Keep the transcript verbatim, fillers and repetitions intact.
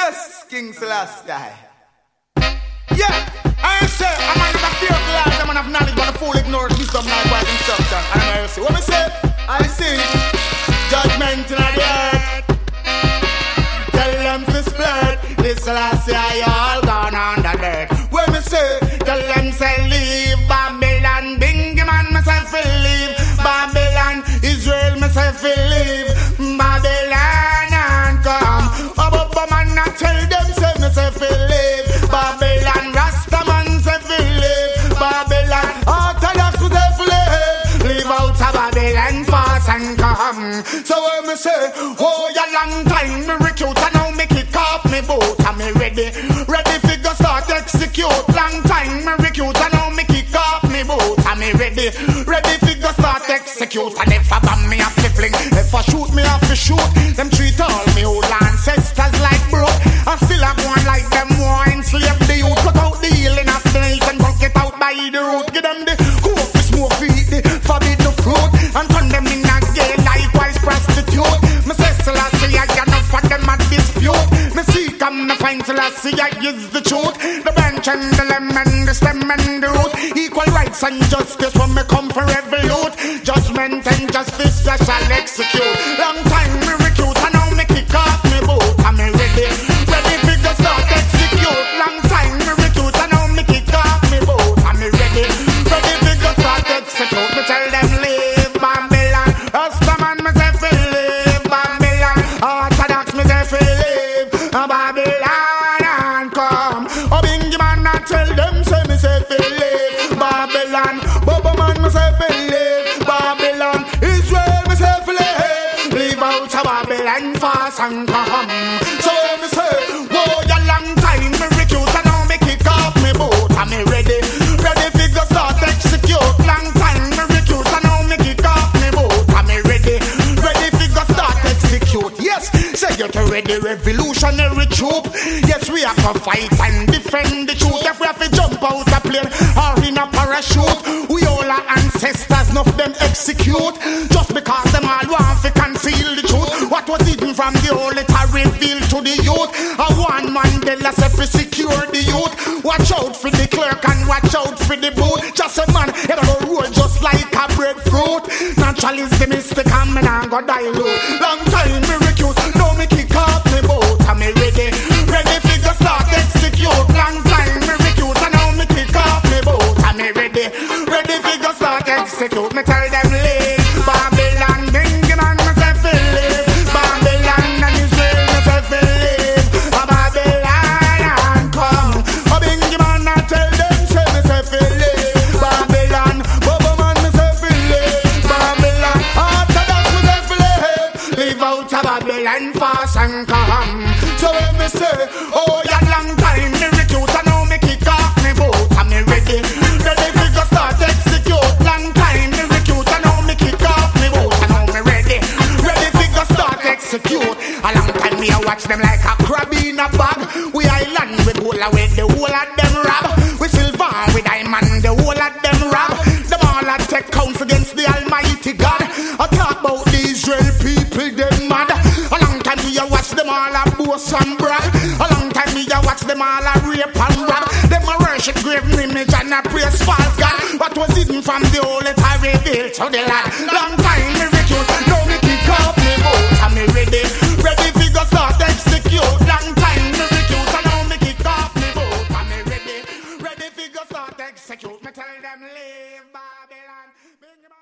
Yes, King Celestia. Yeah, I say, I'm man of a fear of lies, I'm man of knowledge, but the fool ignores wisdom, likewise instruction. And I say, what me say? I see judgment in the earth. Tell them to split. This last year, you all gone on the dirt. When me say, tell them say leave Babylon, Bingy man, myself will leave Babylon, Israel, myself will leave Babylon and come. Abba man, I tell them say myself will leave Babylon, Rasta man say will leave Babylon, Orthodox myself will leave, leave out of Babylon fast and come. So when me say, oh ya long time me recruit and now me kick off me boot and me ready, ready fi go start execute. Long time me recruit and now me kick off me boot and me ready, ready fi go start execute. And if I bomb me have to fling, if I shoot me have to shoot. Them treat all me old ancestors like broke, and still I go on like them wine slave the youth. Cut out the healing of the night and pluck it out by the root. Give them the coke, the smoke, feed the forbid the fruit, and turn them in a gay likewise prostitute. Me say Selassie I got enough for them at dispute. Me see come me find Selassie I is the truth. The bench and the lemon, the stem and the root. Equal rights and justice when me come for every youth. Judgment and justice I shall execute. Long time me recruit and now me kick off me boot and me ready, ready fi go start execute. Long time me recruit and now me kick off me boot and me ready, ready fi go start execute. Me tell them leave Babylon, Rastaman me say fi leave Babylon, Orthodox me say fi leave Babylon and come. Oh Bingy man I tell them say me say fi leave Babylon, Bubba man me say fi leave Babylon, Israel me say fi leave, leave out of Babylon fast and come. So me say, whoa ya long time me recruit and now me kick off me boot and me ready, ready fi go start execute. Long time me recruit and now me kick off me boot and me ready, ready fi go start execute. Yes, say you're ready revolutionary troop. Yes, we have to fight and defend the truth. If we have to jump out a plane or in a parachute, we all are ancestors, enough them execute. Just because them all want to conceal the truth. What was hidden from the old it are revealed to the youth. A one Mandela said to secure the youth. Watch out for the clerk and watch out for the boot. Just a man, it will roll just like a breadfruit. Naturalism is the common and go dilute. Long time me recruit, now me kick off me boat and me ready, ready fi go start execute. Long time me recruit and now me kick off me boat and me ready, ready fi go start execute. Me tell them leave Babylon, Bingy man me say fi leave Babylon, and Israel me say fi leave Babylon and come. Oh Bingy man I tell them say me say fi leave Babylon, Bubba man me say fi leave Babylon, Orthodox me say fi leave, leave out of Babylon fast and come. So when me say, oh ya long time me recruit and now me kick off me boot and me ready, ready fi go start execute. Long time me recruit and now me kick off me boot and now me ready, ready fi go start execute. A long time me a watch them like a crab in a bag. We island with whole away the whole of them rob. We silver with diamond the whole of them rob. Them all a take counts against the Almighty God. I talk about the Israel people them mad. A long time me a watch them all a boast and brag. A long time me a watch them all a rape and rob. Them a worship graven image and a praise false God. What was hidden from the old it a revealed to the lad. Long time me recruit, now me kick off me boat and me ready, ready fi go start execute. Long time me recruit and now me kick off me boat and me ready, ready fi go start execute. Me tell them leave Babylon.